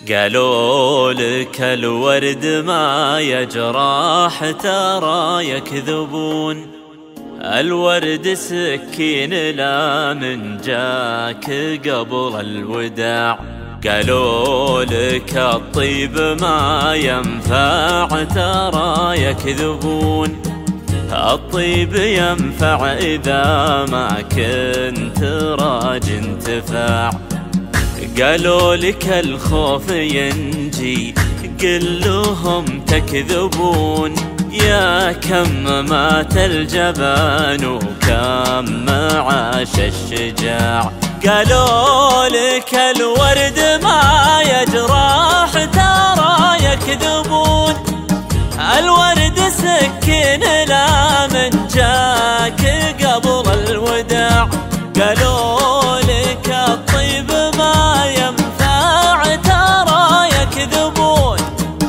قالوا لك الورد ما يجرح ترى يكذبون، الورد سكين لا من جاك قبل الوداع. قالوا لك الطيب ما ينفع ترى يكذبون، الطيب ينفع إذا ما كنت راج انتفاع. قالوا لك الخوف ينجي قل لهم تكذبون، يا كم مات الجبان وكم عاش الشجاع. قالوا لك الورد ما يجرح ترى يكذبون، الورد سكين لا من جاك قبل الوداع. قالوا لك الطيب ما ينفع ترى يكذبون،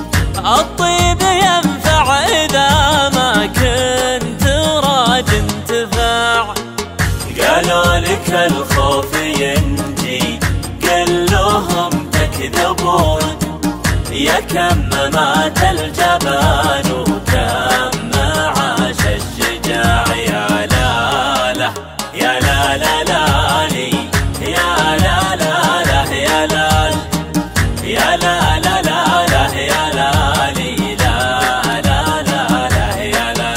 الطيب ينفع إذا ما كنت راج انتفاع. قالوا لك الخوف ينجي قل لهم تكذبون، يا كم مات الجبان وكم عاش الشجاع. يا لا لا يا لا لا لا لي، يا لا لا لا يا لا، يا لا لا لا لا يا لا لي، لا لا لا لا يا لا.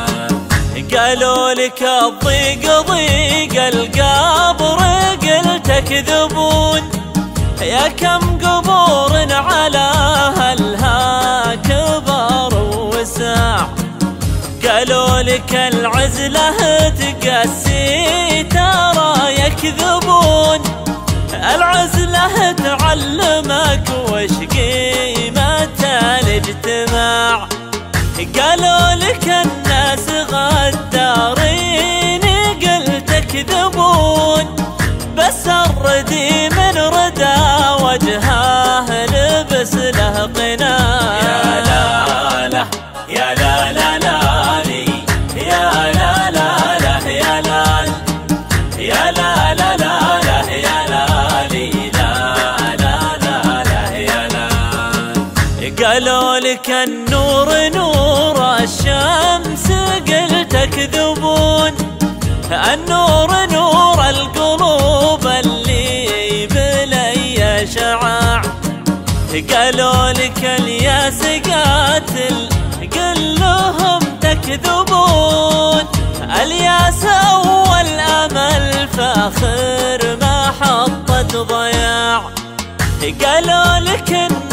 قالوا لك الضيق ضيق القبر قل تكذبون، يا كم قبور على أهلها كبر وساع. قالوا لك العزلة تقاسي ترى يكذبون، العزلة تعلمك وش قيمة الاجتماع. قالوا لك الناس غدارين قل تكذبون، بس الردي من ردى وجهه لبس له قناع. يا لا لا يا لا لا لا لي، يا لا لا لا يا لا، يا لا لا لا لا يا لا لي، لا لا لا لا يا لا. قالوا لك النور نور الشمس قل تكذبون، النور نور القلوب اللي بلي شعاع. قالوا لك الياس قاتل قل لهم تكذبون، الياس أول أمل فاخر محطة ضياع. قالوا لك إن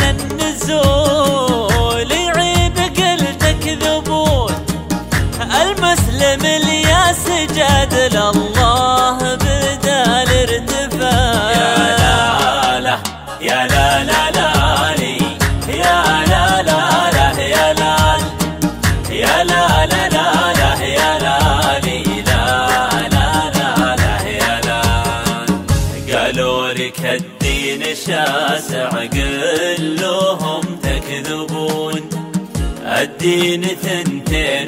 النزول يعيب قل تكذبون، المسلم الياس جاد لله بدال ارتفاع. يا لا لا يا لا لا لا لي، يا لا لا لا يا لا، يا لا لا لا لا يا لا لي، لا لا لا لا يا لا. قالوا لك الدين شاسع قل لهم تكذبون، الدين ثنتين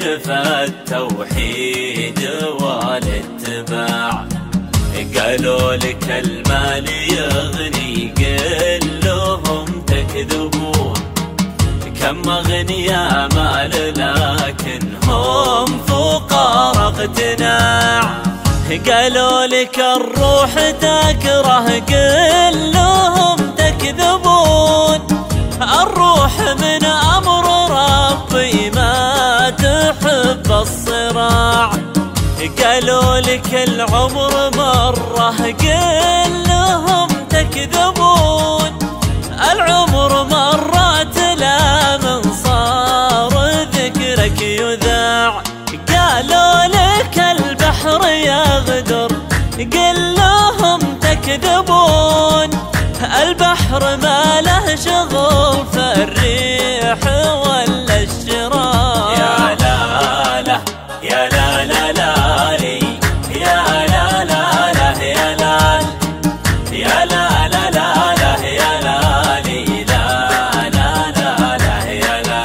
فالتوحيد والاتباع. قالوا لك المال يغني قل لهم تكذبون، كم أغنياء مال لكن هم فقراء اقتناع. قالوا لك الروح تكره قل لهم تكذبون، الروح من أمر ربي ما تحب الصراع. قالوا لك العمر مرة قل لهم تكذبون، العمر مرات لا من صار ذكرك يذاع. قالوا لك البحر يغدر قل لهم تكذبون، البحر ما له شغل في الريح ولا الشراع. يا لا لا يا لا لا لا لي، يا لا لا لا يا لا، يا لا لا لا لا يا لا لي، لا لا لا لا يا لا.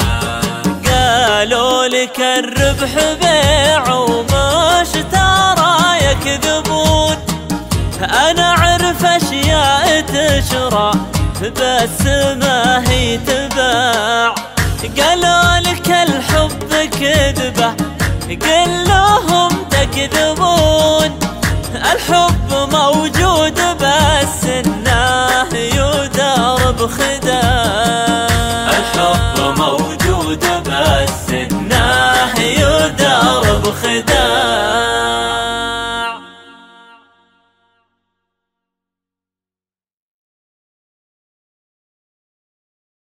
قالوا لك الربح بيع وما اشترى يكذبون، أنا أعرف أشياء تشرى بس ما هي تباع. قالوا لك الحب كذبة، قل لهم تكذبون. الحب موجود بس انه يدار بخداع. الحب موجود بس انه يدار بخداع.